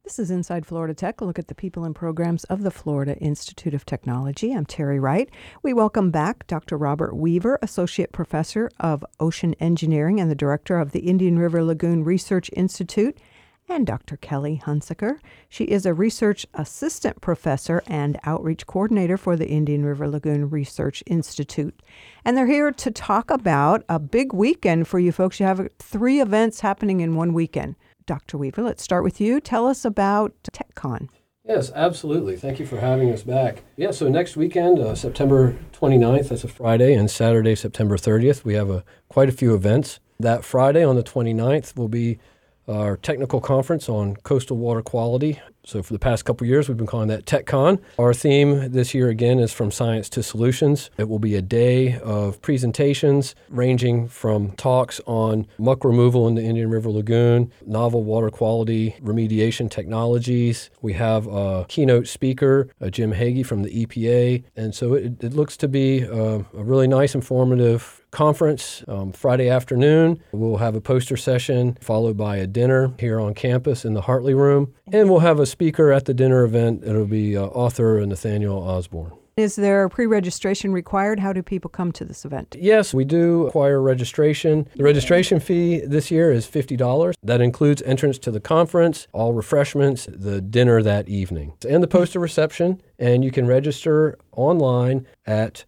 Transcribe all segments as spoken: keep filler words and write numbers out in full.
This is Inside Florida Tech, a look at the people and programs of the Florida Institute of Technology. I'm Terry Wright. We welcome back Doctor Robert Weaver, Associate Professor of Ocean Engineering and the Director of the Indian River Lagoon Research Institute, and Doctor Kelly Hunsaker. She is a Research Assistant Professor and Outreach Coordinator for the Indian River Lagoon Research Institute. And they're here to talk about a big weekend for you folks. You have three events happening in one weekend. Doctor Weaver, let's start with you. Tell us about TechCon. Yes, absolutely. Thank you for having us back. Yeah, so next weekend, uh, September twenty-ninth, that's a Friday, and Saturday, September thirtieth, we have a, quite a few events. That Friday on the twenty-ninth will be our technical conference on coastal water quality. So for the past couple of years, we've been calling that TechCon. Our theme this year, again, is From Science to Solutions. It will be a day of presentations ranging from talks on muck removal in the Indian River Lagoon, novel water quality remediation technologies. We have a keynote speaker, uh, Jim Hagee from the E P A. And so it, it looks to be uh, a really nice, informative conference. Um, Friday afternoon, we'll have a poster session followed by a dinner here on campus in the Hartley Room. And we'll have a speaker at the dinner event. It'll be uh, author Nathaniel Osborne. Is there pre-registration required? How do people come to this event? Yes, we do require registration. The registration fee this year is fifty dollars. That includes entrance to the conference, all refreshments, the dinner that evening, and the poster reception. And you can register online at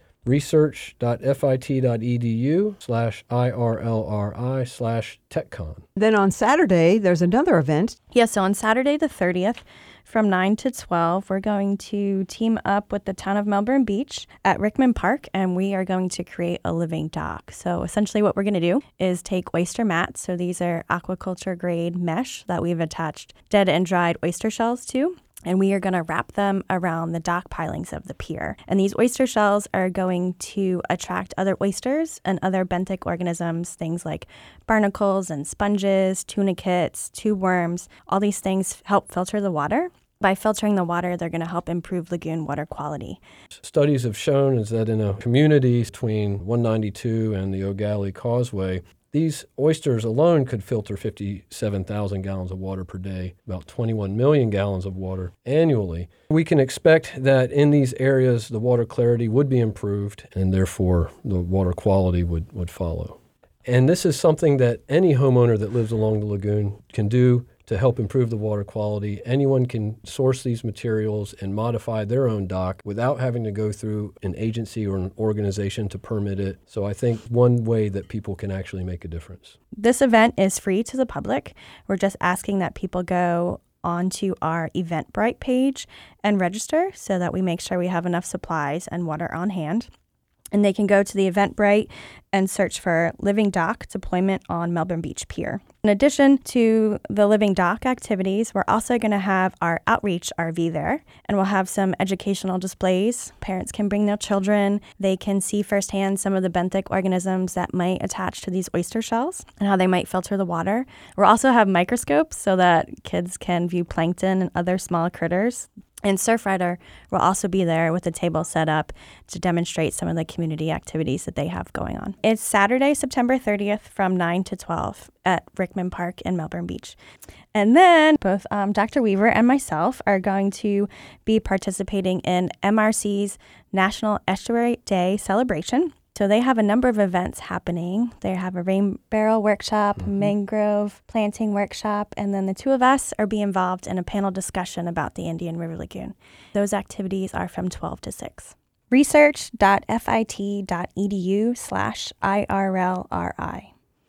research.fit.edu slash IRLRI slash TechCon. Then on Saturday, there's another event. Yeah, so on Saturday the thirtieth, from nine to twelve, we're going to team up with the town of Melbourne Beach at Rickman Park, and we are going to create a living dock. So essentially what we're going to do is take oyster mats. So these are aquaculture grade mesh that we've attached dead and dried oyster shells to. And we are going to wrap them around the dock pilings of the pier. And these oyster shells are going to attract other oysters and other benthic organisms, things like barnacles and sponges, tunicates, tube worms. All these things help filter the water. By filtering the water, they're going to help improve lagoon water quality. Studies have shown is that in a community between one ninety-two and the O'Galley Causeway, these oysters alone could filter fifty-seven thousand gallons of water per day, about twenty-one million gallons of water annually. We can expect that in these areas, the water clarity would be improved, and therefore the water quality would, would follow. And this is something that any homeowner that lives along the lagoon can do to help improve the water quality. Anyone can source these materials and modify their own dock without having to go through an agency or an organization to permit it. So I think one way that people can actually make a difference. This event is free to the public. We're just asking that people go onto our Eventbrite page and register so that we make sure we have enough supplies and water on hand. And they can go to the Eventbrite and search for Living Dock Deployment on Melbourne Beach Pier. In addition to the Living Dock activities, we're also going to have our Outreach R V there, and we'll have some educational displays. Parents can bring their children. They can see firsthand some of the benthic organisms that might attach to these oyster shells and how they might filter the water. We'll also have microscopes so that kids can view plankton and other small critters. And Surfrider will also be there with a table set up to demonstrate some of the community activities that they have going on. It's Saturday, September thirtieth from nine to twelve at Rickman Park in Melbourne Beach. And then both um, Doctor Weaver and myself are going to be participating in M R C's National Estuary Day celebration. So they have a number of events happening. They have a rain barrel workshop, mm-hmm. mangrove planting workshop, and then the two of us are being involved in a panel discussion about the Indian River Lagoon. Those activities are from twelve to six. research.fit.edu slash IRLRI.